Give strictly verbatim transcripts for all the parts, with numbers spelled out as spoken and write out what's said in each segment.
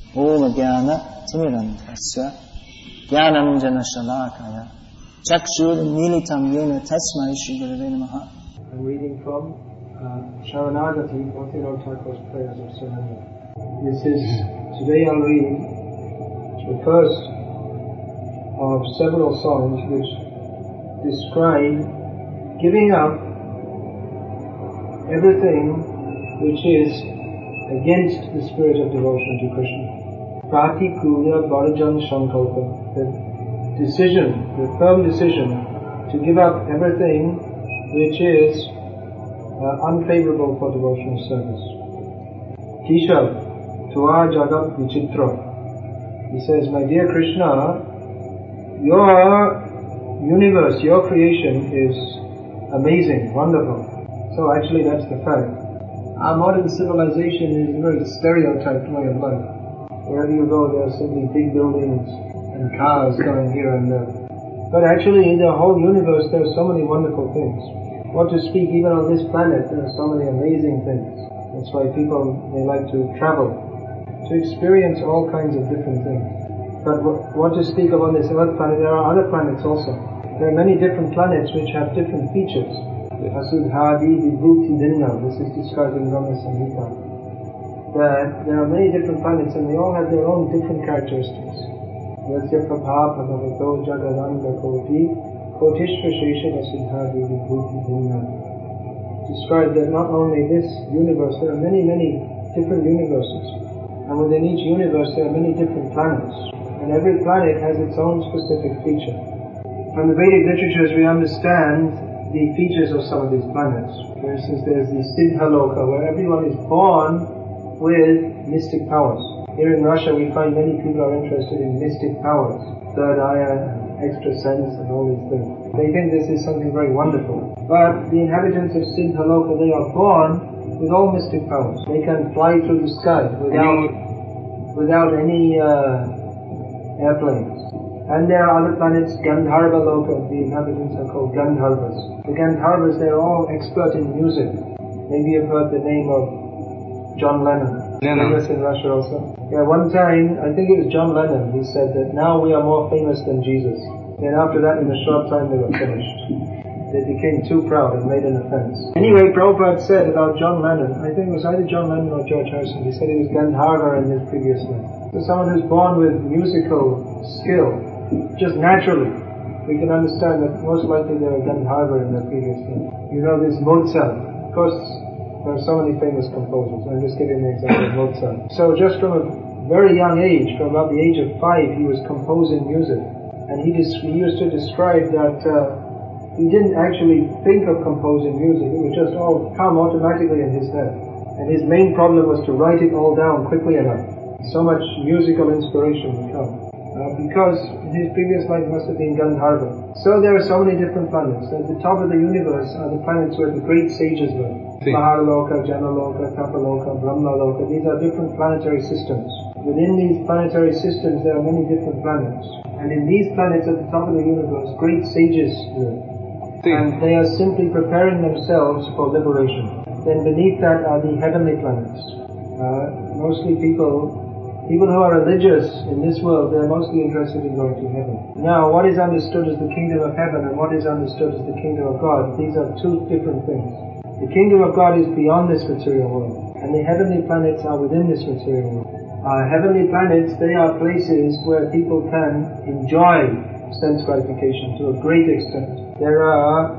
Om Jnana Timirandhasya Jnananjana Shalakaya Chakshur Militam Yena Tasmai Shri Gurave Namaha. I'm reading from uh, Sharanagati, Bhaktivinoda Thakur's prayers of surrender. This is, today I'll read the first of several songs which describe giving up everything which is against the spirit of devotion to Krishna. Pratikuya Barajan Sankalpa, the decision, the firm decision to give up everything which is uh, unfavorable for devotional service. Keshav, Tua Jagat Vichitra. He says, my dear Krishna, your universe, your creation is amazing, wonderful. So actually that's the fact. Our modern civilization is a very stereotyped way of life. Wherever you go, there are simply big buildings and cars going here and there. But actually, in the whole universe, there are so many wonderful things. What to speak, even on this planet, there are so many amazing things. That's why people, they like to travel, to experience all kinds of different things. But what to speak of on this Earth planet, there are other planets also. There are many different planets which have different features. Asudhadi Vibhuti Dinna, this is described in Brahma Samhita. That there are many different planets and they all have their own different characteristics. Yasya Prabha Bhagavato Jagadanda Koti Kotishva Shesha Asudhadi Vibhuti Dinna. Described that not only this universe, there are many, many different universes. And within each universe there are many different planets. And every planet has its own specific feature. From the Vedic literatures we understand the features of some of these planets. For instance, there's the Siddha Loka, where everyone is born with mystic powers. Here in Russia we find many people are interested in mystic powers, third eye, extra sense and all these things. They think this is something very wonderful. But the inhabitants of Siddha Loka, they are born with all mystic powers. They can fly through the sky without, without any uh, airplanes. And there are other planets, Gandharva Loka, the inhabitants are called Gandharvas. The Gandharvas, they are all expert in music. Maybe you've heard the name of John Lennon. Famous in Russia also. Yeah, one time, I think it was John Lennon, he said that now we are more famous than Jesus. Then after that, in a short time, they were finished. They became too proud and made an offense. Anyway, Prabhupada said about John Lennon, I think it was either John Lennon or George Harrison, he said he was Gandharva in his previous life. So someone who's born with musical skill, just naturally, we can understand that most likely they were Gandharva in their previous life. You know this Mozart. Of course, there are so many famous composers. I'm just giving an example of Mozart. So just from a very young age, from about the age of five, he was composing music. And he, dis- he used to describe that uh, he didn't actually think of composing music. It would just all come automatically in his head. And his main problem was to write it all down quickly enough. So much musical inspiration would come. Uh, because his previous life must have been Gandharva. So there are so many different planets. At the top of the universe are the planets where the great sages live. Maharaloka, Janaloka, Tapaloka, Brahmaloka. These are different planetary systems. Within these planetary systems there are many different planets. And in these planets at the top of the universe, great sages live. And they are simply preparing themselves for liberation. Then beneath that are the heavenly planets. Uh, mostly people People who are religious in this world, they're mostly interested in going to heaven. Now, what is understood as the kingdom of heaven and what is understood as the kingdom of God, these are two different things. The kingdom of God is beyond this material world, and the heavenly planets are within this material world. Uh, heavenly planets, they are places where people can enjoy sense gratification to a great extent. There are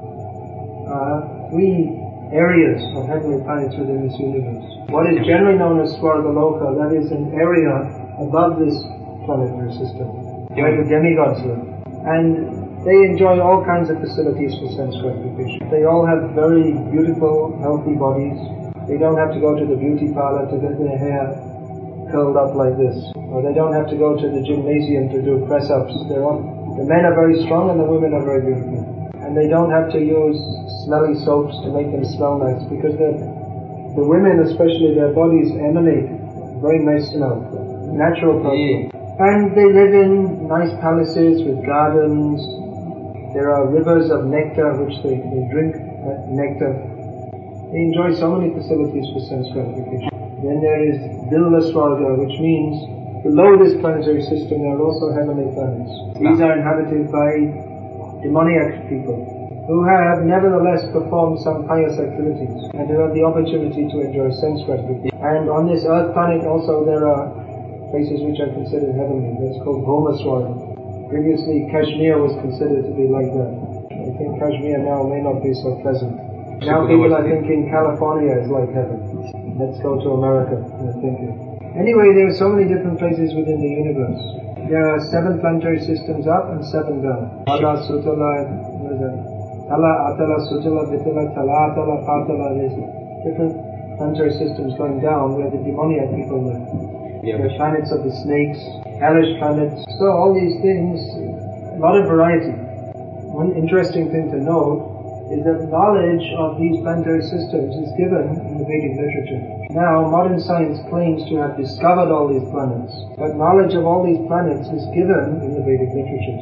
uh, three areas of heavenly planets within this universe. What is generally known as Swargaloka, that is an area above this planetary system, where the demigods live. And they enjoy all kinds of facilities for sense gratification. They all have very beautiful, healthy bodies. They don't have to go to the beauty parlor to get their hair curled up like this. Or they don't have to go to the gymnasium to do press-ups. They're all, the men are very strong and the women are very beautiful. And they don't have to use smelly soaps to make them smell nice, because they're the women, especially, their bodies emanate very nice smell, natural perfume. Yeah. And they live in nice palaces with gardens. There are rivers of nectar which they, they drink nectar. They enjoy so many facilities for sense gratification. Then there is Bilvaswarga, which means below this planetary system there are also heavenly planets. These are inhabited by demoniac people who have nevertheless performed some pious activities and who have the opportunity to enjoy sense gratification. And on this earth planet also there are places which are considered heavenly. That's called Bhomaswarga. Previously Kashmir was considered to be like that. I think Kashmir now may not be so pleasant. Now people are thinking California is like heaven. Let's go to America, they're thinking. Anyway, there are so many different places within the universe. There are seven planetary systems up and seven down. Tala, Sutala, Tala, Atala, Sutala, Vitala, Tala, Atala, Patala. There's different planetary systems going down where the demoniac people live. Yeah. There are planets of the snakes, hellish planets. So all these things, a lot of variety. One interesting thing to note is that knowledge of these planetary systems is given in the Vedic literature. Now, modern science claims to have discovered all these planets, but knowledge of all these planets is given in the Vedic literature.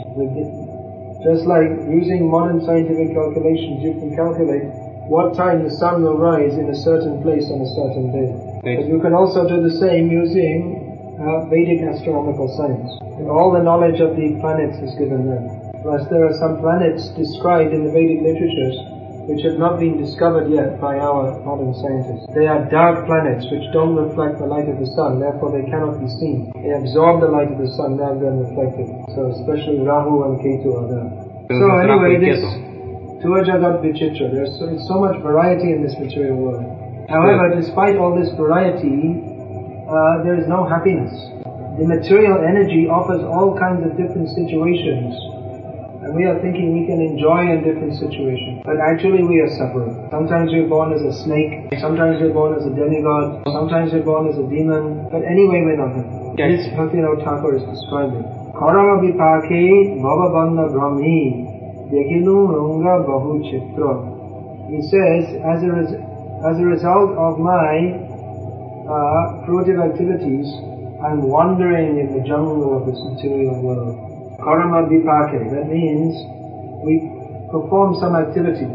Just like using modern scientific calculations, you can calculate what time the sun will rise in a certain place on a certain day. But you can also do the same using uh, Vedic astronomical science. And all the knowledge of the planets is given there. Plus there are some planets described in the Vedic literatures which have not been discovered yet by our modern scientists. They are dark planets which don't reflect the light of the sun, therefore they cannot be seen. They absorb the light of the sun rather than reflect it. So especially Rahu and Ketu are there. So anyway, this Tua Jagat Vichitra, there's so, so much variety in this material world. However, despite all this variety, uh, there is no happiness. The material energy offers all kinds of different situations. And we are thinking we can enjoy in different situations. But actually we are suffering. Sometimes we're born as a snake, sometimes we're born as a demigod, sometimes we're born as a demon, but anyway we're not happy. Yes. This Bhaktivinoda Thakur is describing. Karama vipake bhavabandha brahmi dekinu runga bahu chitra. He says, as a, res- as a result of my uh, fruitive activities, I'm wandering in the jungle of this material world. Karma vipake, that means we perform some activity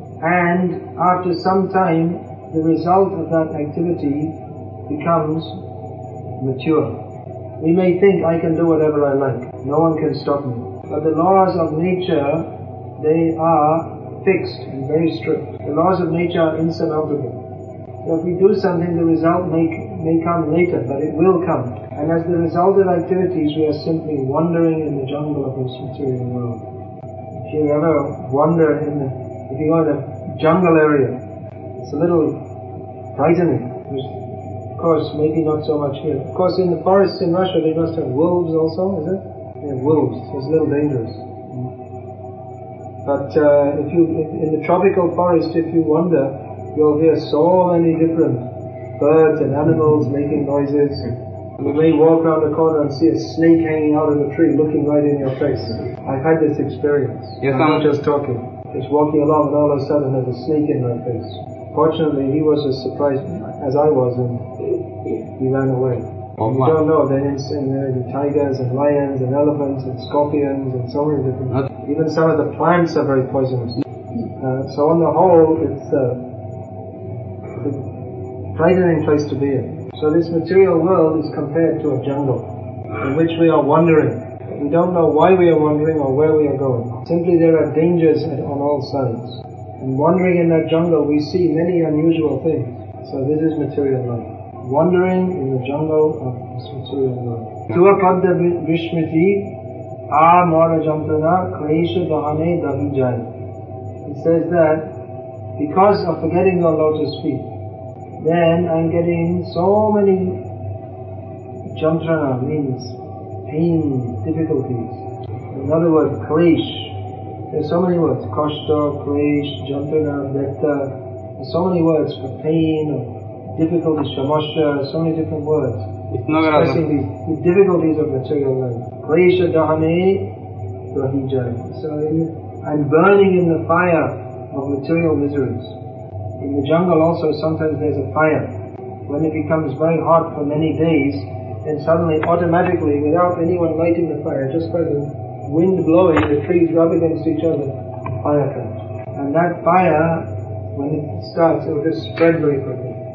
and after some time the result of that activity becomes mature. We may think I can do whatever I like, no one can stop me. But the laws of nature, they are fixed and very strict. The laws of nature are insurmountable. So if we do something, the result may, may come later, but it will come. And as the result of activities, we are simply wandering in the jungle of this material world. If you ever wander in the, if you go in a jungle area, it's a little frightening. There's, of course, maybe not so much here. Of course, in the forests in Russia, they must have wolves also, is it? They have wolves. It's a little dangerous. But uh, if you, in the tropical forest, if you wander, you'll hear so many different birds and animals making noises. You may walk around the corner and see a snake hanging out of a tree looking right in your face. I've had this experience. Yes, I'm not just talking. Just walking along and all of a sudden there's a snake in my face. Fortunately, he was as surprised as I was and he ran away. Oh, you don't know, then in, in uh, tigers and lions and elephants and scorpions and so many different... What? Even some of the plants are very poisonous. Uh, so on the whole, it's, uh, it's a frightening place to be in. So this material world is compared to a jungle in which we are wandering. We don't know why we are wandering or where we are going. Simply there are dangers on all sides. And wandering in that jungle we see many unusual things. So this is material life. Wandering in the jungle of this material world. Tua padda vishmiti a mara jamprana klesha dahane davijai. It says that because of forgetting your lotus feet, then I'm getting so many jantrana, means pain, difficulties. In other words, klesh. There's so many words. Kashta, klesh, jantrana, vekta. There's so many words for pain, or difficulties, shamasha, so many different words. Expressing these, the difficulties of material life. Klesha dahane rahijai. So in, I'm burning in the fire of material miseries. In the jungle also sometimes there's a fire. When it becomes very hot for many days, then suddenly, automatically, without anyone lighting the fire, just by the wind blowing, the trees rub against each other, fire comes. And that fire, when it starts, it will just spread very quickly.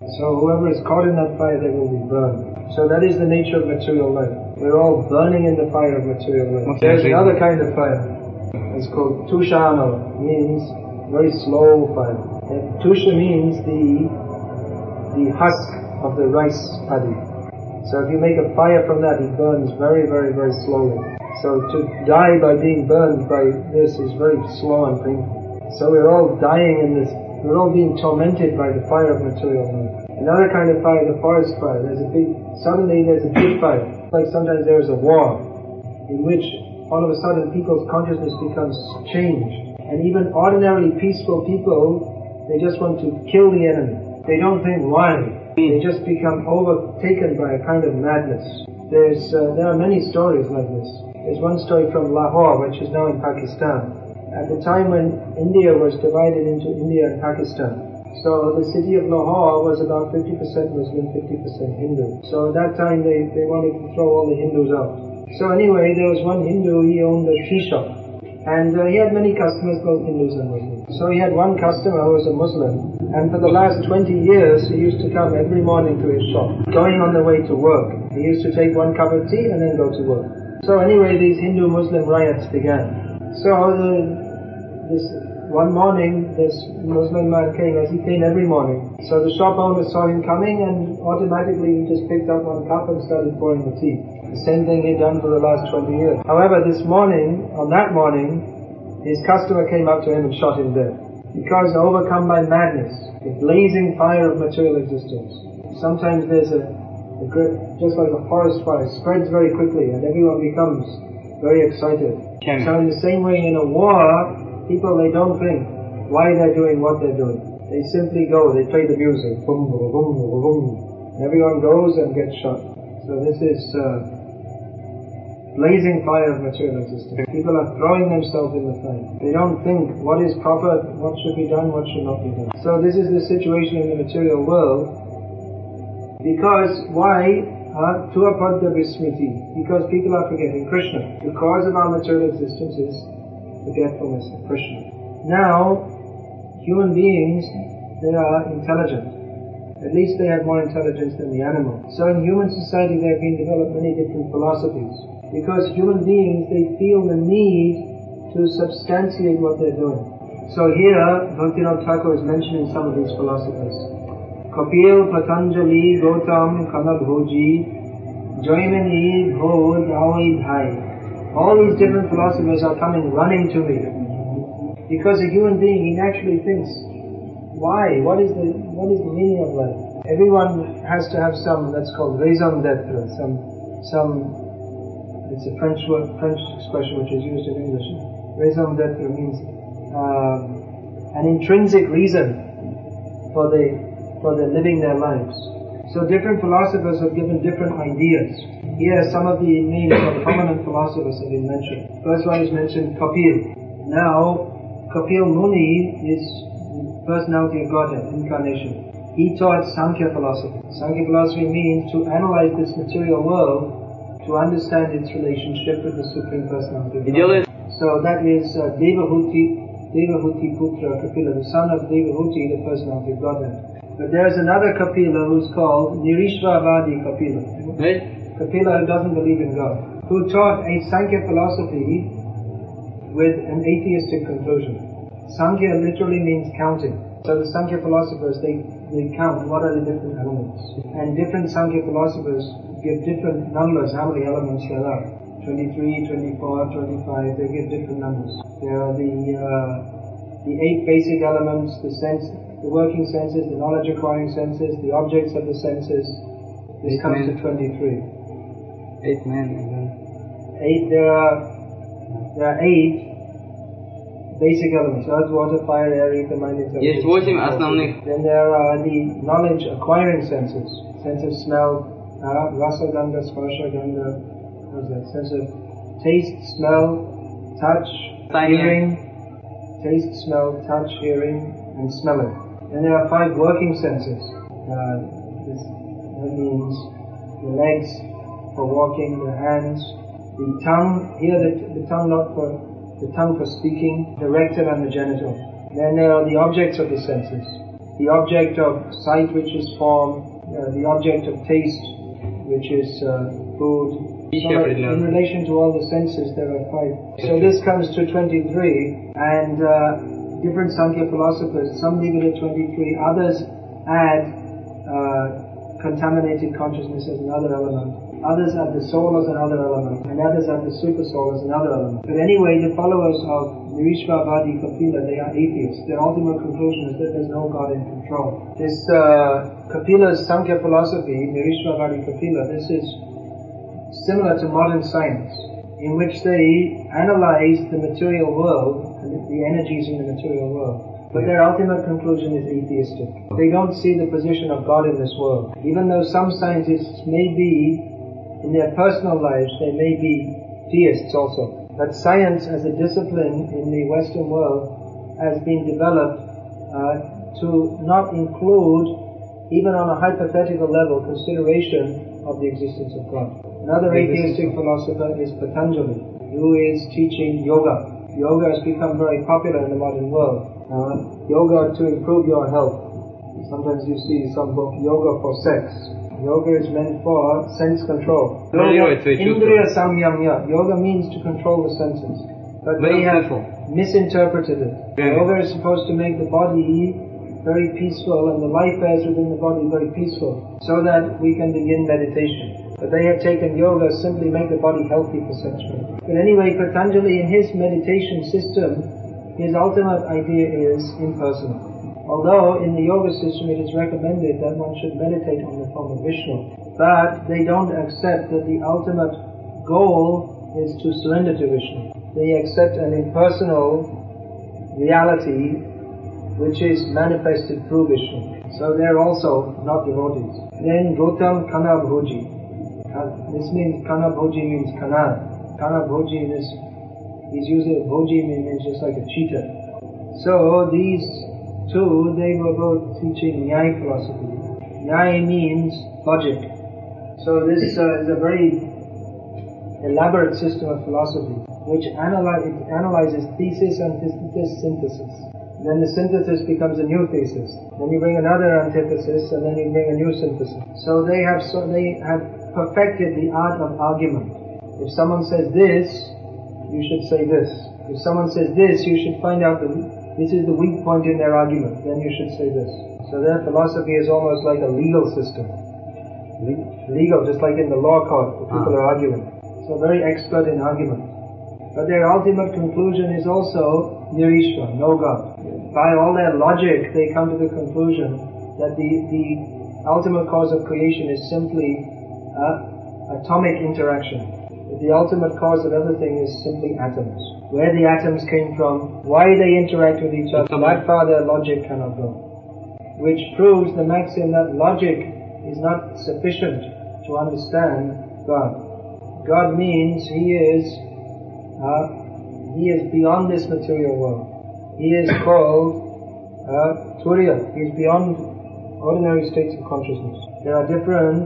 So whoever is caught in that fire, they will be burned. So that is the nature of material life. We're all burning in the fire of material life. There's another kind of fire. It's called tushano. Means very slow fire. And tusha means the the husk of the rice paddy. So if you make a fire from that, it burns very, very, very slowly. So to die by being burned by this is very slow and painful. So we're all dying in this, we're all being tormented by the fire of material life. Another kind of fire, the forest fire. There's a big, suddenly there's a big fire. Like sometimes there is a war, in which all of a sudden people's consciousness becomes changed. And even ordinarily peaceful people, they just want to kill the enemy. They don't think why. They just become overtaken by a kind of madness. There's, uh, there are many stories like this. There's one story from Lahore, which is now in Pakistan. At the time when India was divided into India and Pakistan, so the city of Lahore was about fifty percent Muslim, fifty percent Hindu. So at that time they, they wanted to throw all the Hindus out. So anyway, there was one Hindu, he owned a tea shop. And uh, he had many customers, both Hindus and Muslims. So he had one customer who was a Muslim. And for the last twenty years, he used to come every morning to his shop, going on the way to work. He used to take one cup of tea and then go to work. So anyway, these Hindu-Muslim riots began. So the, this one morning, this Muslim man came, as he came every morning. So the shop owner saw him coming and automatically he just picked up one cup and started pouring the tea. The same thing he'd done for the last twenty years. However, this morning, on that morning, his customer came up to him and shot him dead. Because overcome by madness, the blazing fire of material existence. Sometimes there's a, a great, just like a forest fire, spreads very quickly and everyone becomes very excited. Can. So in the same way in a war, people, they don't think why they're doing what they're doing. They simply go, they play the music, boom, boom, boom, boom, boom. Everyone goes and gets shot. So this is uh, blazing fire of material existence. People are throwing themselves in the fire. They don't think what is proper, what should be done, what should not be done. So this is the situation in the material world. Because, why? Tuapadda Vismriti. Because people are forgetting Krishna. The cause of our material existence is forgetfulness of Krishna. Now, human beings, they are intelligent. At least they have more intelligence than the animal. So in human society there have been developed many different philosophies. Because human beings, they feel the need to substantiate what they're doing. So here, Bhaktivinoda Thakur is mentioning some of these philosophers. Kapil, Patanjali, Gautam, Kanabhoji, Jaimini, Bodh, Aoi, Dhai. All these different philosophers are coming running to me. Because a human being, he naturally thinks, why? What is the what is the meaning of life? Everyone has to have some, that's called raison d'être, some, some, it's a French word, French expression which is used in English. Raison d'être means uh, an intrinsic reason for the for the living their lives. So different philosophers have given different ideas. Here some of the names of prominent philosophers have been mentioned. First one is mentioned Kapil. Now, Kapil Muni is personality of Godhead, incarnation. He taught Sankhya philosophy. Sankhya philosophy means to analyze this material world to understand its relationship with the Supreme Personality of Godhead. So that is uh, Devahuti, Devahuti Putra Kapila, the son of Devahuti, the personality of Godhead. But there is another Kapila who's called Nirishvavadi Kapila. Right. Kapila who doesn't believe in God, who taught a Sankhya philosophy with an atheistic conclusion. Sankhya literally means counting. So the Sankhya philosophers, they, they count what are the different elements. And different Sankhya philosophers give different numbers, how many elements there are. twenty-three, twenty-four, twenty-five, they give different numbers. There are the, uh, the eight basic elements, the sense, the working senses, the knowledge acquiring senses, the objects of the senses. This eight comes men. to twenty-three. Eight men. Mm-hmm. Eight, there are, there are eight basic elements: earth, water, fire, air, ether, mind, intelligence. Есть восемь основных. Then there are the knowledge acquiring senses: sense of smell, uh, rasa, gandha, sparsha, gandha. What is that? Sense of taste, smell, touch, hearing. Taste, smell, touch, hearing, and smelling. Then there are five working senses. Uh, this, that means the legs for walking, the hands, the tongue. Here, the, the tongue not for. The tongue for speaking, the rectum and the genital. Then there are the objects of the senses. the object of sight, which is form, uh, the object of taste, which is uh, food. So in relation to all the senses, there are five. So this comes to twenty-three, and uh, different Sankhya philosophers, some leave it at twenty-three, others add uh, contaminated consciousness as another element. Others add the soul as another element, and others add the super soul as another element. But anyway, the followers of Nirishvavadi Kapila, they are atheists. Their ultimate conclusion is that there's no God in control. This uh, Kapila's Sankhya philosophy, Nirishvavadi Kapila, this is similar to modern science, in which they analyze the material world and the energies in the material world. But their ultimate conclusion is atheistic. They don't see the position of God in this world. Even though some scientists may be, in their personal lives, they may be theists also. But science as a discipline in the Western world has been developed uh, to not include, even on a hypothetical level, consideration of the existence of God. Another atheistic philosopher is Patanjali, who is teaching yoga. Yoga has become very popular in the modern world. Uh, yoga to improve your health. Sometimes you see some book, Yoga for Sex. Yoga is meant for sense control. Yoga, Indriya Samyamya. Yoga means to control the senses. But they have misinterpreted it. Yoga is supposed to make the body very peaceful and the life airs within the body very peaceful, so that we can begin meditation. But they have taken yoga simply make the body healthy for sensuality. But anyway, Patanjali in his meditation system, his ultimate idea is impersonal. Although in the yoga system it is recommended that one should meditate on the form of Vishnu, but they don't accept that the ultimate goal is to surrender to Vishnu. They accept an impersonal reality which is manifested through Vishnu. So they're also not devotees. Then Gautam Kanabhoji. This means Kanabhoji means Kana. Kanabhoji is, is usually Bhoji means just like a cheetah. So these two, they were both teaching Nyaya philosophy. Nyaya means logic. So this uh, is a very elaborate system of philosophy which analyze, it analyzes thesis, antithesis, synthesis. Then the synthesis becomes a new thesis. Then you bring another antithesis, and then you bring a new synthesis. So they have so they have perfected the art of argument. If someone says this, you should say this. If someone says this, you should find out that this is the weak point in their argument. Then you should say this. So their philosophy is almost like a legal system. Legal, just like in the law court, the people are arguing. So very expert in argument. But their ultimate conclusion is also Nirishva, no God. By all their logic, they come to the conclusion that the, the ultimate cause of creation is simply uh, atomic interaction. The ultimate cause of everything is simply atoms. Where the atoms came from, why they interact with each other, that far their logic cannot go. Which proves the maxim that logic is not sufficient to understand God. God means He is uh, He is beyond this material world. He is called uh, Turiya. He is beyond ordinary states of consciousness. There are different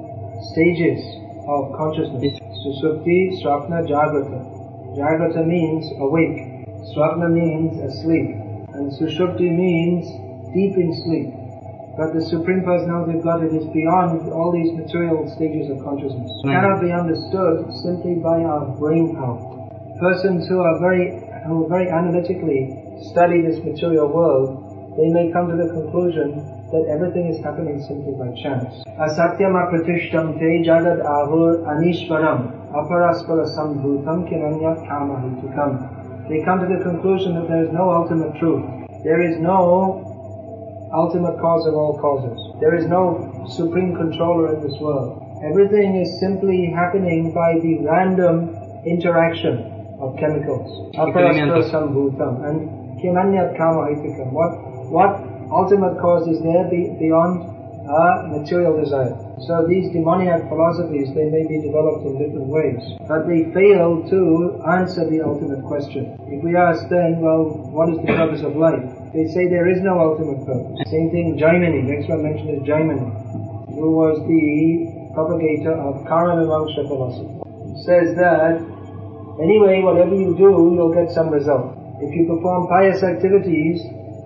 stages of consciousness. Susupti, Srapna, Jagrata. Jagrata means awake. Srapna means asleep. And Sushupti means deep in sleep. But the Supreme Personality of Godhead is beyond all these material stages of consciousness. It cannot be understood simply by our brain power. Persons who are very, who very analytically study this material world, they may come to the conclusion that everything is happening simply by chance. Asatyam apratishtam te jagad ahur anishvaram aparaspara sambhutam kinanyat kamahitukam. They come to the conclusion that there is no ultimate truth. There is no ultimate cause of all causes. There is no supreme controller in this world. Everything is simply happening by the random interaction of chemicals. Aparaspara sambhutam and kinanyat kamahitukam. What, what ultimate cause is there be, beyond uh, material desire. So these demoniac philosophies, they may be developed in different ways, but they fail to answer the ultimate question. If we ask then, well, what is the purpose of life? They say there is no ultimate purpose. Same thing, Jaimini, next one mentioned is Jaimini, who was the propagator of Karanavangsha philosophy. Says that, anyway, whatever you do, you'll get some result. If you perform pious activities,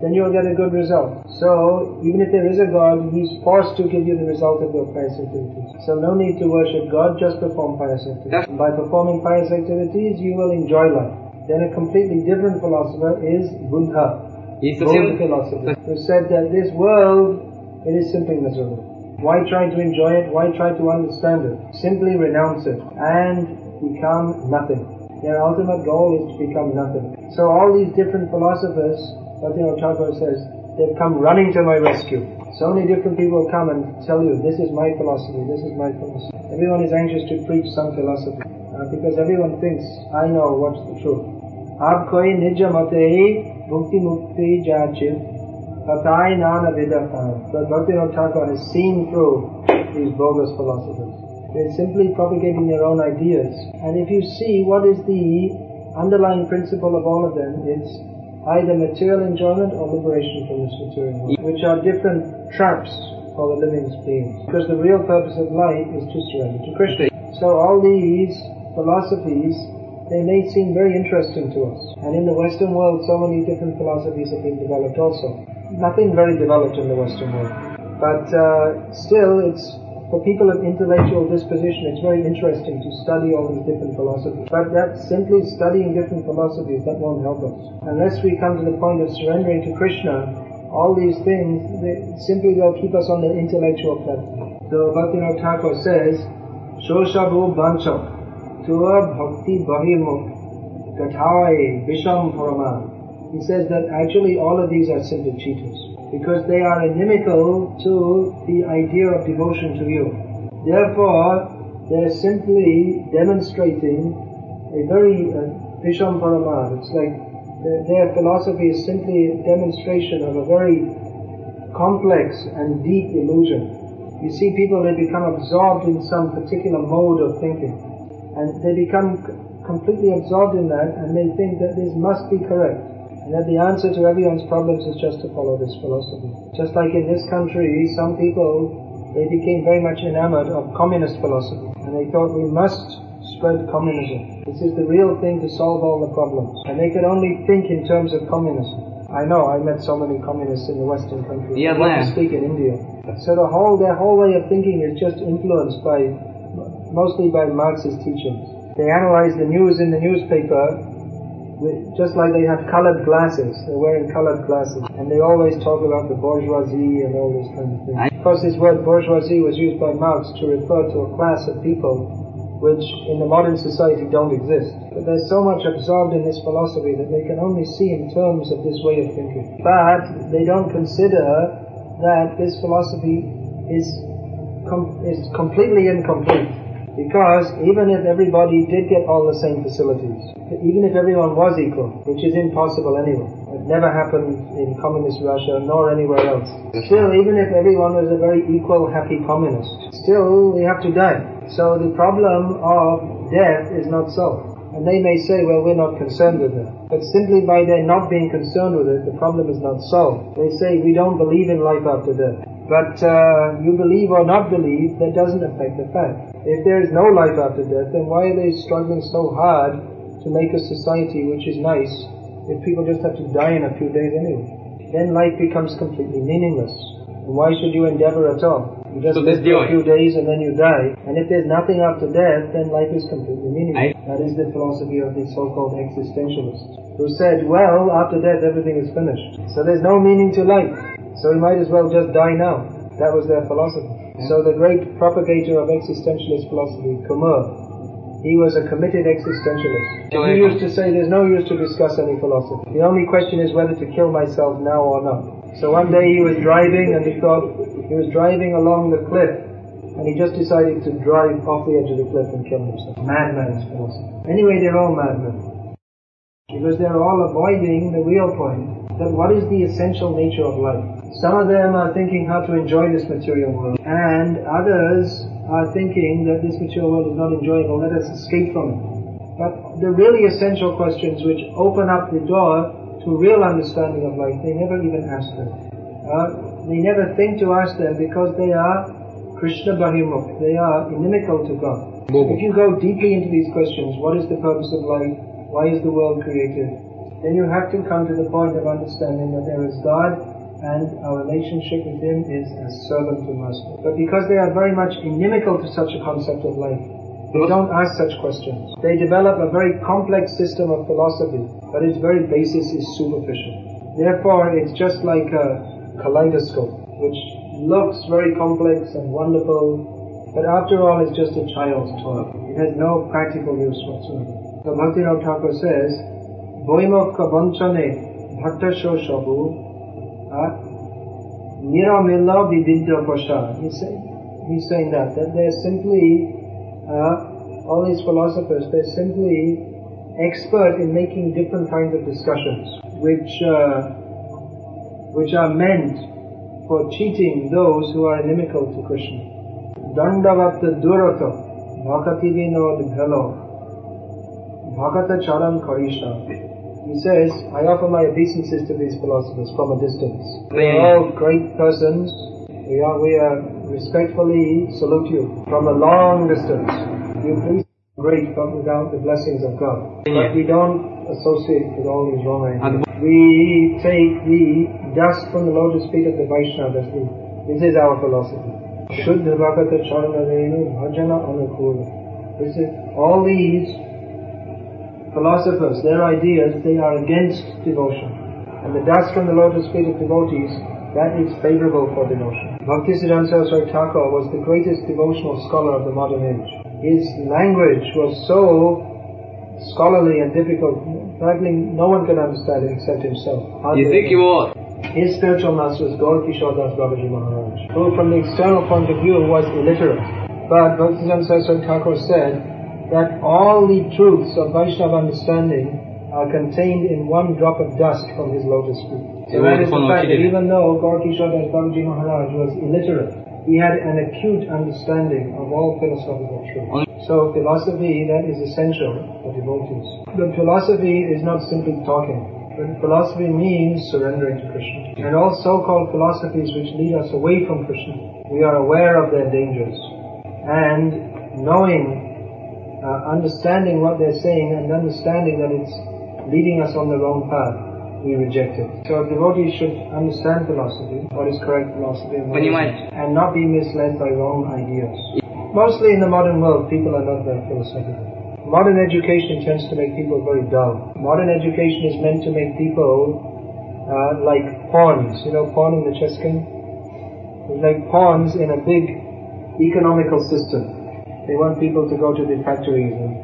then you'll get a good result. So, even if there is a God, He's forced to give you the result of your pious activities. So no need to worship God, just perform pious activities. And by performing pious activities, you will enjoy life. Then a completely different philosopher is Buddha, Buddha philosopher, who said that this world, it is simply miserable. Why try to enjoy it? Why try to understand it? Simply renounce it and become nothing. Their ultimate goal is to become nothing. So all these different philosophers, Bhaktivinoda Thakur says, they've come running to my rescue. So many different people come and tell you, this is my philosophy, this is my philosophy. Everyone is anxious to preach some philosophy, uh, because everyone thinks, I know what's the truth. Aap koi nija mate bhukti mukti jachit tatai nana vidafam. But Bhaktivinoda Thakur has seen through these bogus philosophers. They're simply propagating their own ideas. And if you see what is the underlying principle of all of them, it's either material enjoyment or liberation from this material world, which are different traps for the living beings. Because the real purpose of life is to surrender to Krishna. So all these philosophies, they may seem very interesting to us. And in the Western world, so many different philosophies have been developed also. Nothing very developed in the Western world. But uh, still, it's for people of intellectual disposition, it's very interesting to study all these different philosophies. But that's simply studying different philosophies, that won't help us. Unless we come to the point of surrendering to Krishna, all these things, they simply will keep us on the intellectual platform. So Bhaktivinoda Thakur says, Shoshabu Banchak, Tua Bhakti Bahimuk, Gathai Visham Parama. He says that actually all of these are simply cheaters, because they are inimical to the idea of devotion to you. Therefore, they're simply demonstrating a very uh, Visham Parama. It's like the, their philosophy is simply a demonstration of a very complex and deep illusion. You see people, they become absorbed in some particular mode of thinking, and they become c- completely absorbed in that, and they think that this must be correct. And that the answer to everyone's problems is just to follow this philosophy. Just like in this country, some people, they became very much enamored of communist philosophy. And they thought we must spread communism. This is the real thing to solve all the problems. And they could only think in terms of communism. I know, I met so many communists in the Western countries. Yeah, what to speak in India. So the whole, their whole way of thinking is just influenced by, mostly by Marxist teachings. They analyze the news in the newspaper, just like they have colored glasses. They're wearing colored glasses. And they always talk about the bourgeoisie and all this kind of thing. Of course, this word bourgeoisie was used by Marx to refer to a class of people which in the modern society don't exist. But they're so much absorbed in this philosophy that they can only see in terms of this way of thinking. But they don't consider that this philosophy is, com- is completely incomplete. Because even if everybody did get all the same facilities, even if everyone was equal, which is impossible anyway, it never happened in communist Russia nor anywhere else. Still, even if everyone was a very equal, happy communist, still we have to die. So the problem of death is not solved. And they may say, well, we're not concerned with that. But simply by their not being concerned with it, the problem is not solved. They say, we don't believe in life after death. But uh, you believe or not believe, that doesn't affect the fact. If there is no life after death, then why are they struggling so hard to make a society which is nice if people just have to die in a few days anyway? Then life becomes completely meaningless. And why should you endeavor at all? You just So live for a joy. few days and then you die. And if there's nothing after death, then life is completely meaningless. I... That is the philosophy of the so-called existentialists, who said, well, after death everything is finished. So there's no meaning to life. So we might as well just die now. That was their philosophy. Yeah. So the great propagator of existentialist philosophy, Kumar, he was a committed existentialist. And he used to say there's no use to discuss any philosophy. The only question is whether to kill myself now or not. So one day he was driving and he thought, he was driving along the cliff and he just decided to drive off the edge of the cliff and kill himself. Madman's philosophy. Anyway, they're all madmen. Because they're all avoiding the real point, that what is the essential nature of life. Some of them are thinking how to enjoy this material world, and others are thinking that this material world is not enjoyable, let us escape from it. But the really essential questions which open up the door to real understanding of life, they never even ask them. Uh, they never think to ask them because they are Krishna Bahimuk, they are inimical to God. If you go deeply into these questions, what is the purpose of life? Why is the world created? then you have to come to the point of understanding that there is God and our relationship with Him is as servant to master. But because they are very much inimical to such a concept of life, they don't ask such questions. They develop a very complex system of philosophy, but its very basis is superficial. Therefore, it's just like a kaleidoscope, which looks very complex and wonderful, but after all it's just a child's toy. It has no practical use whatsoever. So Bhaktivinoda Thakur says, Boimokka Vanchane Bhattasho Shabu Niramilla Vividya Pasha. He's saying that, that they're simply, uh, all these philosophers, they're simply expert in making different kinds of discussions, which, uh, which are meant for cheating those who are inimical to Krishna. Dandavata Durata Bhakati Vinod Bhelo Bhakata Charan Karisha. He says, I offer my obeisances to these philosophers from a distance. We are all great persons. We are, we are respectfully salute you from a long distance. You please be great, but without the blessings of God. But we don't associate with all these wrong ideas. We take the dust from the lotus feet of the Vaishnavas. This is our philosophy. Shuddha Bhakata Charanarenu Bhajana Anukula. This is all these philosophers, their ideas, they are against devotion. And the dust from the lotus feet of devotees, that is favorable for devotion. Bhaktisiddhanta Saraswati Thakur was the greatest devotional scholar of the modern age. His language was so scholarly and difficult, practically no one can understand it except himself. You think he was? His spiritual master was Gaur Kishore Das Babaji Maharaj, who from the external point of view was illiterate. But Bhaktisiddhanta Saraswati Thakur said that all the truths of Vaishnava understanding are contained in one drop of dust from his lotus feet. So that is the fact that even though Gaur Kishore Das Babaji Maharaj was illiterate, he had an acute understanding of all philosophical truth. So philosophy, that is essential for devotees. But philosophy is not simply talking. But philosophy means surrendering to Krishna. And all so-called philosophies which lead us away from Krishna, we are aware of their dangers. And knowing Uh, understanding what they're saying and understanding that it's leading us on the wrong path, we reject it. So devotees should understand philosophy, what is correct philosophy, and, what is, and not be misled by wrong ideas. Mostly in the modern world, people are not very philosophical. Modern education tends to make people very dull. Modern education is meant to make people uh, like pawns. You know, pawn in the chess game? It's like pawns in a big economical system. They want people to go to the factories and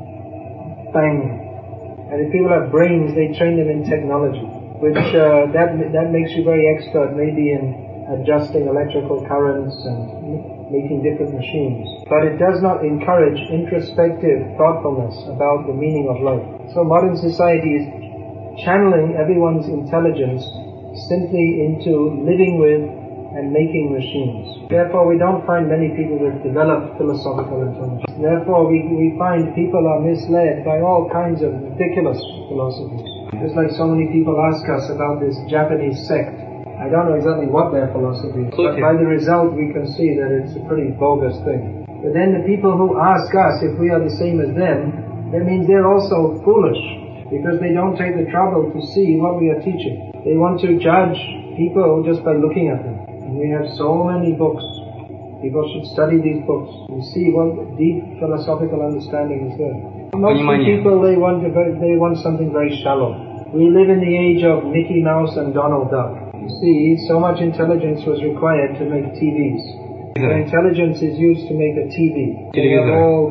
bang. And if people have brains, they train them in technology, which uh, that that makes you very expert, maybe in adjusting electrical currents and making different machines. But it does not encourage introspective thoughtfulness about the meaning of life. So modern society is channeling everyone's intelligence simply into living with and making machines. Therefore, we don't find many people with developed philosophical intelligence. Therefore, we, we find people are misled by all kinds of ridiculous philosophies. Just like so many people ask us about this Japanese sect. I don't know exactly what their philosophy is, but by the result we can see that it's a pretty bogus thing. But then the people who ask us if we are the same as them, that means they're also foolish, because they don't take the trouble to see what we are teaching. They want to judge people just by looking at them. And we have so many books. People should study these books and see what deep philosophical understanding is there. Most people, they want to, they want something very shallow. We live in the age of Mickey Mouse and Donald Duck. You see, so much intelligence was required to make T Vs. The intelligence is used to make a T V. They have all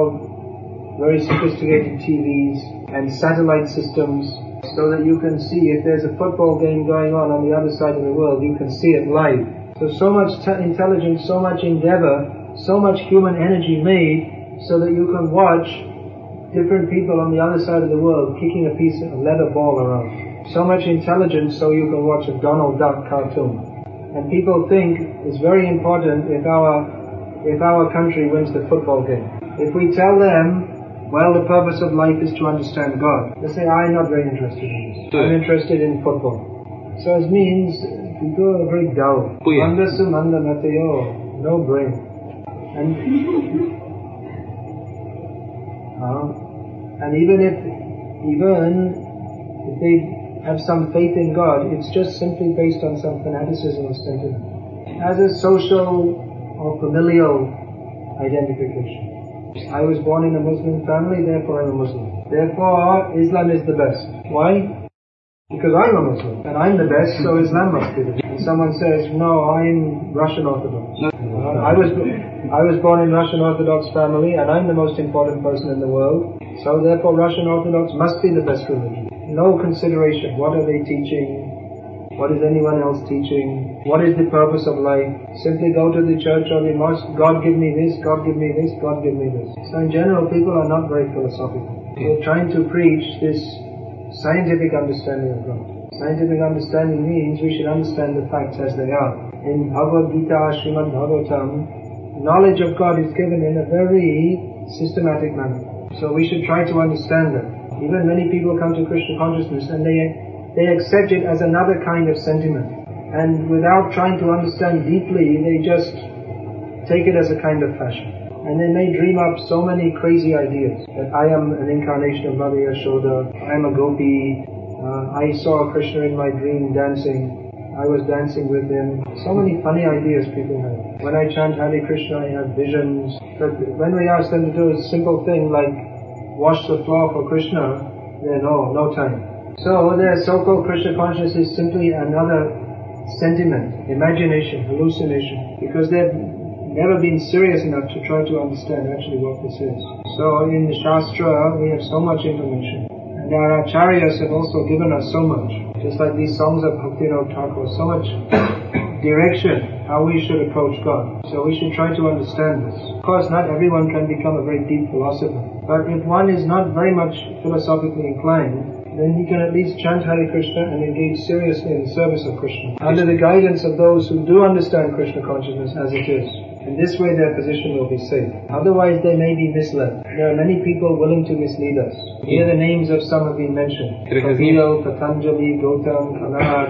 now very sophisticated T Vs and satellite systems, so that you can see if there's a football game going on on the other side of the world, you can see it live. So, so much t- intelligence, so much endeavor, so much human energy made so that you can watch different people on the other side of the world kicking a piece of a leather ball around. So much intelligence so you can watch a Donald Duck cartoon. And people think it's very important if our, if our country wins the football game. If we tell them, well, the purpose of life is to understand God, they say, I'm not very interested in this. I'm interested in football. So it means people are very dull. Manda sumanda mateo, no brain. And uh, and even if even if they have some faith in God, it's just simply based on some fanaticism or sentiment. As a social or familial identification. I was born in a Muslim family, therefore I'm a Muslim. Therefore, Islam is the best. Why? Because I'm a Muslim, and I'm the best, so Islam must be the best. And someone says, no, I'm Russian Orthodox. Uh, I was I was born in Russian Orthodox family, and I'm the most important person in the world, so therefore Russian Orthodox must be the best religion. No consideration. What are they teaching? What is anyone else teaching? What is the purpose of life? Simply go to the church or the mosque, God give me this, God give me this, God give me this. So in general, people are not very philosophical. We're trying to preach this scientific understanding of God. Scientific understanding means we should understand the facts as they are. In Bhagavad Gita, Srimad Bhagavatam, knowledge of God is given in a very systematic manner. So we should try to understand that. Even many people come to Krishna consciousness and they they accept it as another kind of sentiment. And without trying to understand deeply, they just take it as a kind of fashion. And they may dream up so many crazy ideas. That I am an incarnation of Mother Yashoda, I am a gopi, uh, I saw Krishna in my dream dancing, I was dancing with him. So many funny ideas people have. When I chant Hare Krishna, I have visions. But when we ask them to do a simple thing like wash the floor for Krishna, they no, no time. So their so-called Krishna consciousness is simply another sentiment, imagination, hallucination, because they've never been serious enough to try to understand actually what this is. So in the Shastra, we have so much information. And our acharyas have also given us so much. Just like these songs of Bhaktivinoda Thakur, so much direction how we should approach God. So we should try to understand this. Of course, not everyone can become a very deep philosopher. But if one is not very much philosophically inclined, then he can at least chant Hare Krishna and engage seriously in the service of Krishna, under the guidance of those who do understand Krishna consciousness as it is. In this way their position will be safe. Otherwise they may be misled. There are many people willing to mislead us. Here the names of some have been mentioned. Kapil, Patanjali, Gautam, Kanad,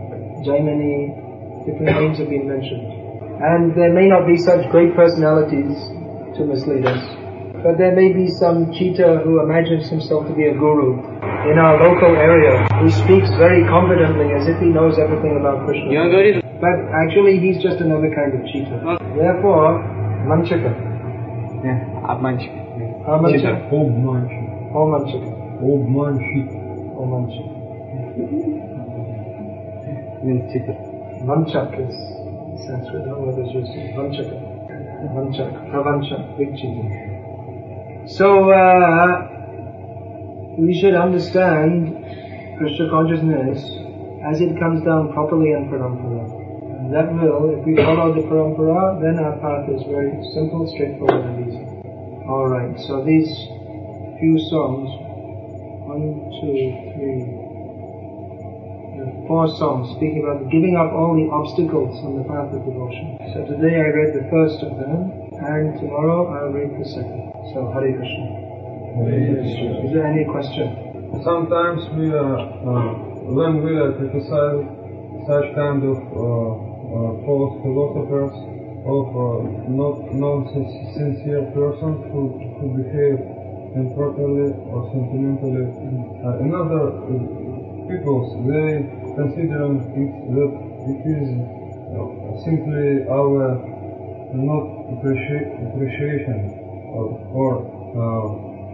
Jaimini, different names have been mentioned. And there may not be such great personalities to mislead us. But there may be some cheater who imagines himself to be a guru in our local area, who speaks very confidently as if he knows everything about Krishna. But actually he's just another kind of cheater. Therefore, Manchaka. Yeah, Abmanchik. Manchaka. Obmanchik. Oh Manchaka. Obmanchik. Oh Manchaka. Means cheater. Manchak is Sanskrit. No, what is yours? Manchaka. Manchak. Pravanchak. Big cheater. So, uh, we should understand Krishna consciousness as it comes down properly in parampara. And that will, if we follow the parampara, then our path is very simple, straightforward and easy. Alright, so these few songs, one, two, three, four songs speaking about giving up all the obstacles on the path of devotion. So today I read the first of them, and tomorrow I'll read the second. So, Hare Krishna. Hare Krishna. Is there any question? Sometimes we are, uh, when we are criticize such kind of uh, uh, false philosophers, of uh, not non-sincere persons who, who behave improperly or sentimentally, uh, another uh, peoples, they consider it that it is uh, simply our not appreci appreciation. Or, or uh,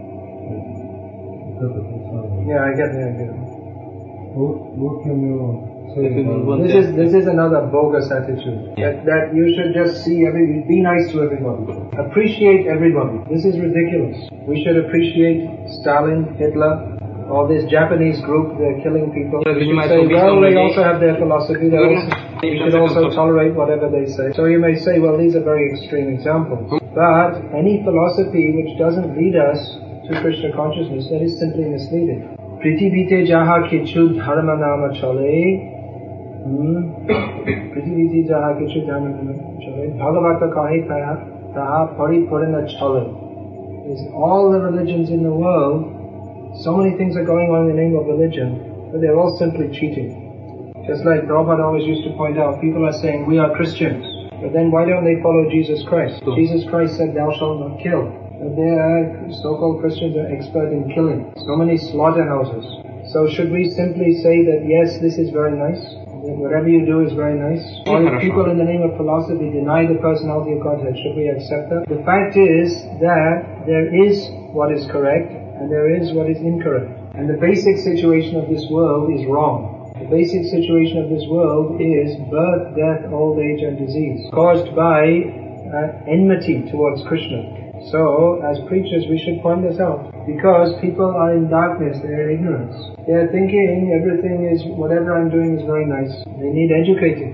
yeah, I get the idea. What, what can you say about this? Is this is another bogus attitude. Yeah. That that you should just see every, be nice to everybody, appreciate everybody. This is ridiculous. We should appreciate Stalin, Hitler, all this Japanese group. They're killing people. We should say, well, they also have their philosophy. They also, we should also tolerate whatever they say. So you may say, well, these are very extreme examples. But any philosophy which doesn't lead us to Krishna consciousness, that is simply misleading. Pritibhite jaha kichu dharma nama chale. Pritibhite jaha kichu dharma nama chale. Bhagavata kahe kaya taha paripurana chale. Is all the religions in the world, so many things are going on in the name of religion, but they're all simply cheating. Just like Prabhupada always used to point out, people are saying, we are Christians. But then why don't they follow Jesus Christ? So, Jesus Christ said, thou shalt not kill. But they are, so-called Christians are expert in killing. So many slaughterhouses. So should we simply say that yes, this is very nice, that whatever you do is very nice? Or if people in the name of philosophy deny the personality of Godhead, should we accept that? The fact is that there is what is correct and there is what is incorrect. And the basic situation of this world is wrong. The basic situation of this world is birth, death, old age and disease, caused by uh, enmity towards Krishna. So, as preachers, we should point this out. Because people are in darkness, they are ignorance. They are thinking everything is, whatever I'm doing is very nice. They need educating.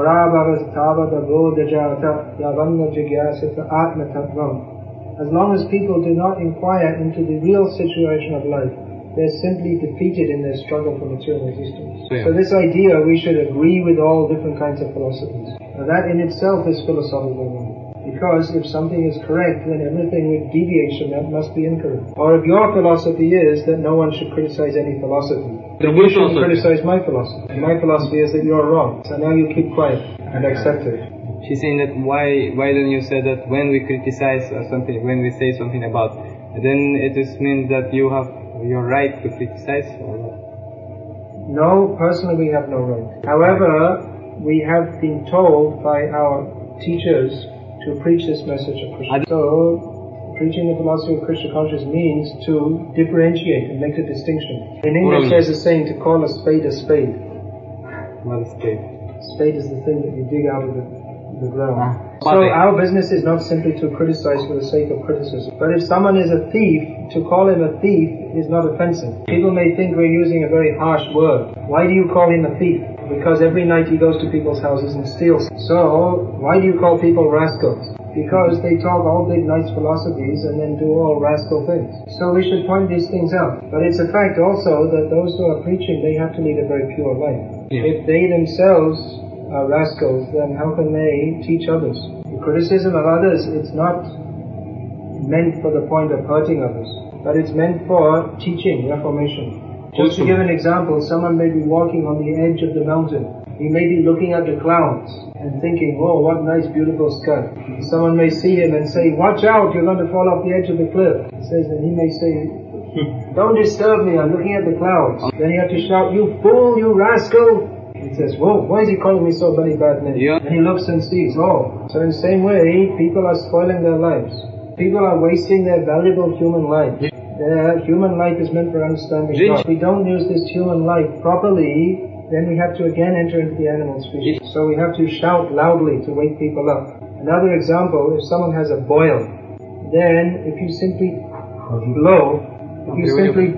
As long as people do not inquire into the real situation of life, they're simply defeated in their struggle for material existence. So, yeah. So this idea, we should agree with all different kinds of philosophies. Now that in itself is philosophical knowledge. Because if something is correct, then everything which deviates from that must be incorrect. Or if your philosophy is that no one should criticize any philosophy, then you shouldn't criticize my philosophy. And my philosophy is that you're wrong. So now you keep quiet and accept it. She's saying that why why don't you say that when we criticize or something, when we say something about, then it just means that you have your right to criticize? Or what? No, personally we have no right. However, we have been told by our teachers to preach this message of Krishna. So, preaching the philosophy of Krishna consciousness means to differentiate and make a distinction. In English there's a saying to call a spade a spade. What is spade? Spade is the thing that you dig out of the, the ground. Ah. So our business is not simply to criticize for the sake of criticism. But if someone is a thief, to call him a thief is not offensive. People may think we're using a very harsh word. Why do you call him a thief? Because every night he goes to people's houses and steals. So, why do you call people rascals? Because they talk all big nice philosophies and then do all rascal things. So we should point these things out. But it's a fact also that those who are preaching, they have to lead a very pure life. Yeah. If they themselves are rascals, then how can they teach others? The criticism of others, it's not meant for the point of hurting others, but it's meant for teaching, reformation. Just to give an example, someone may be walking on the edge of the mountain. He may be looking at the clouds and thinking, oh, what nice beautiful sky. Someone may see him and say, watch out, you're going to fall off the edge of the cliff. He says, and he may say, don't disturb me, I'm looking at the clouds. Then you have to shout, you fool, you rascal. He says, whoa, why is he calling me so many bad names? Yeah. And he looks and sees, oh. So in the same way, people are spoiling their lives. People are wasting their valuable human life. Their human life is meant for understanding God. If we don't use this human life properly, then we have to again enter into the animal species. So we have to shout loudly to wake people up. Another example, if someone has a boil, then if you simply blow, if you simply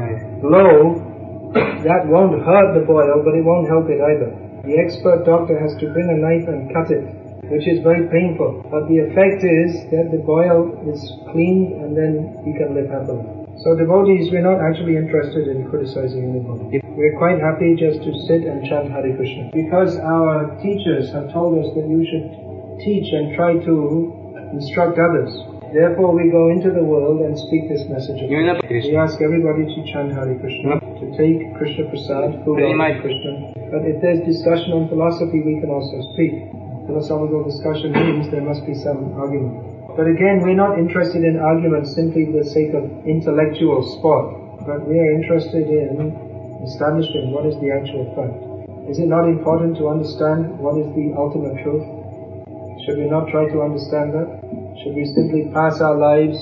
blow, that won't hurt the boil, but it won't help it either. The expert doctor has to bring a knife and cut it, which is very painful. But the effect is that the boil is cleaned and then he can live happily. So devotees, we're not actually interested in criticizing anybody. We're quite happy just to sit and chant Hare Krishna. Because our teachers have told us that you should teach and try to instruct others. Therefore we go into the world and speak this message of Krishna. We ask everybody to chant Hare Krishna, to take Krishna Prasad, food of Krishna. But if there's discussion on philosophy, we can also speak. Philosophical discussion means there must be some argument. But again, we're not interested in arguments simply for the sake of intellectual sport, but we are interested in establishing what is the actual fact. Is it not important to understand what is the ultimate truth? Should we not try to understand that? Should we simply pass our lives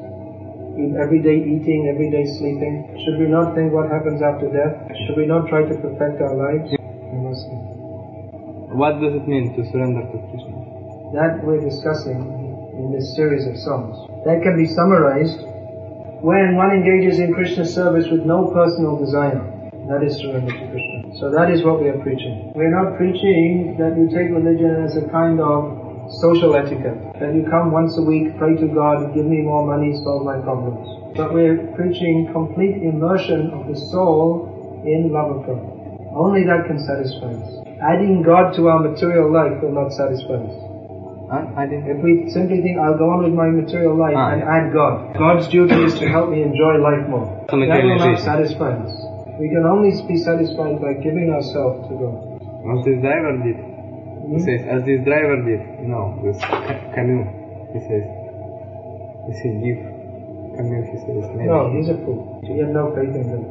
in everyday eating, everyday sleeping? Should we not think what happens after death? Should we not try to perfect our lives? We must think. What does it mean to surrender to Krishna? That we're discussing in this series of songs. That can be summarized when one engages in Krishna's service with no personal desire. That is surrender to Krishna. So that is what we are preaching. We are not preaching that you take religion as a kind of social etiquette. That you come once a week, pray to God, give me more money, solve my problems. But we are preaching complete immersion of the soul in love of God. Only that can satisfy us. Adding God to our material life will not satisfy us. Huh? I didn't... If we simply think, I'll go on with my material life ah, and yeah. add God. God's duty is to help me enjoy life more. So that will not satisfy us. We can only be satisfied by giving ourselves to God. As this driver did. Hmm? He says, as this driver did, you know, this canoe, he says, he says, give canoe, he says. No, he's a fool. He had no faith in him.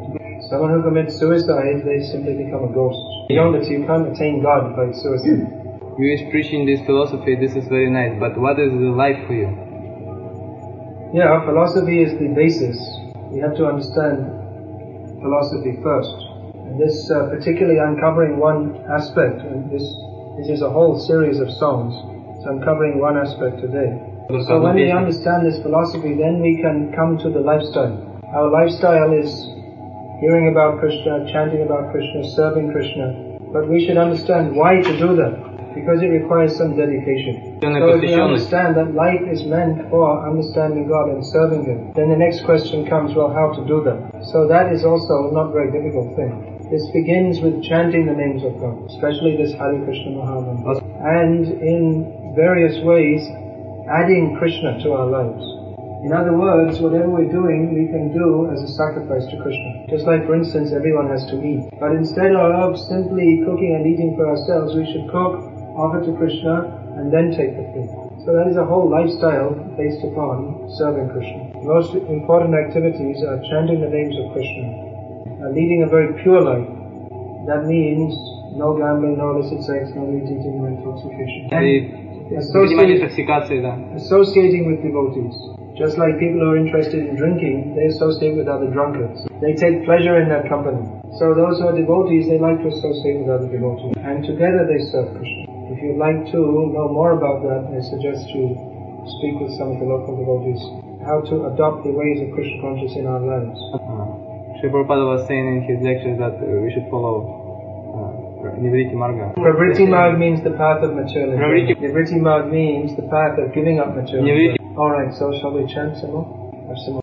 Someone who commits suicide, they simply become a ghost. You know that you can't attain God by suicide. You is preaching this philosophy, this is very nice, but what is the life for you? Yeah, philosophy is the basis. We have to understand philosophy first. And this uh, particularly uncovering one aspect, and this, this is a whole series of songs, so I'm covering one aspect today. So when we understand this philosophy, then we can come to the lifestyle. Our lifestyle is hearing about Krishna, chanting about Krishna, serving Krishna. But we should understand why to do that, because it requires some dedication. So if we understand that life is meant for understanding God and serving Him, then the next question comes, well, how to do that? So that is also not a very difficult thing. This begins with chanting the names of God, especially this Hare Krishna Mahamantra. And in various ways, adding Krishna to our lives. In other words, whatever we're doing, we can do as a sacrifice to Krishna. Just like, for instance, everyone has to eat. But instead of simply cooking and eating for ourselves, we should cook, offer to Krishna, and then take the food. So that is a whole lifestyle based upon serving Krishna. The most important activities are chanting the names of Krishna, uh, leading a very pure life. That means no gambling, no illicit sex, no meat eating, no intoxication. Associating, associating with devotees. Just like people who are interested in drinking, they associate with other drunkards. They take pleasure in their company. So those who are devotees, they like to associate with other devotees. And together they serve Krishna. If you'd like to know more about that, I suggest you speak with some of the local devotees. How to adopt the ways of Krishna consciousness in our lives. Uh, Sri Prabhupada was saying in his lectures that uh, we should follow Nivritti Marga. Nivritti Marga means the path of material enjoyment. Nivritti Marga means the path of giving up material enjoyment. Alright, so shall we chant some more? Have some more?